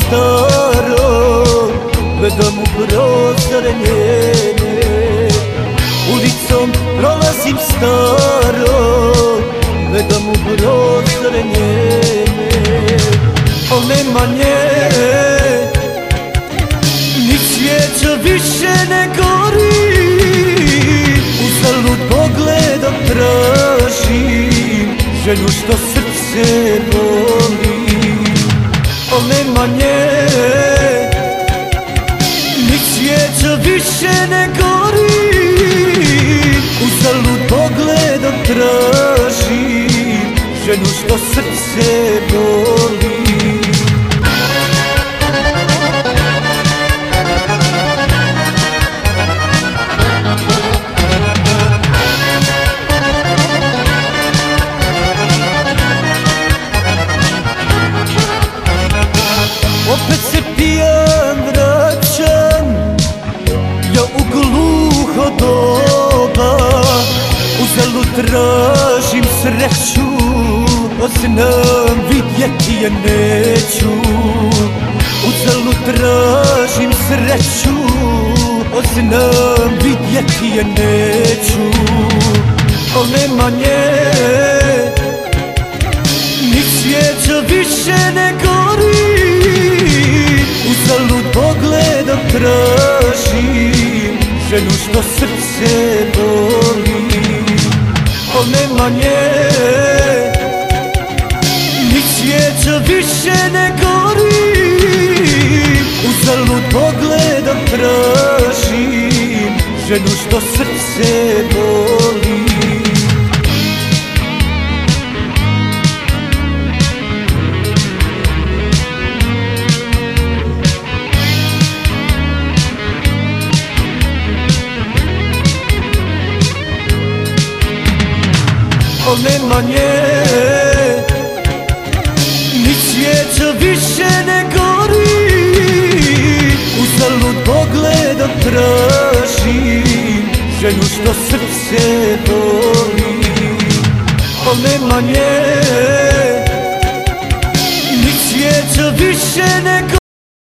starom, gledam u prozore njene. Ulicom prolazim starom, gledam u prozore njene. Al nema nje, ni svijeća više ne gori. Uzalud pogledom tražim ženu što srce boli. Al nema nje, ni svijeća više ne gori. Uzalud pogledom tražim ženu što srce boli. Opet se pijan vraćam, ja u gluho doba. Uzalud tražim sreću, a znam vidjeti je neću. Uzalud tražim sreću, a znam vidjeti je neću. Al nema nje, ni svijeća više ne gori. Uzalud pogledom tražim ženu što srce boli. Al nema nje, ni svijeća više ne gori. Uzalud pogledom tražim ženu što srce boli. Al nema nje, ni svijeća više ne gori. Uzalud pogledom tražim ženu što srce boli. Al nema nje,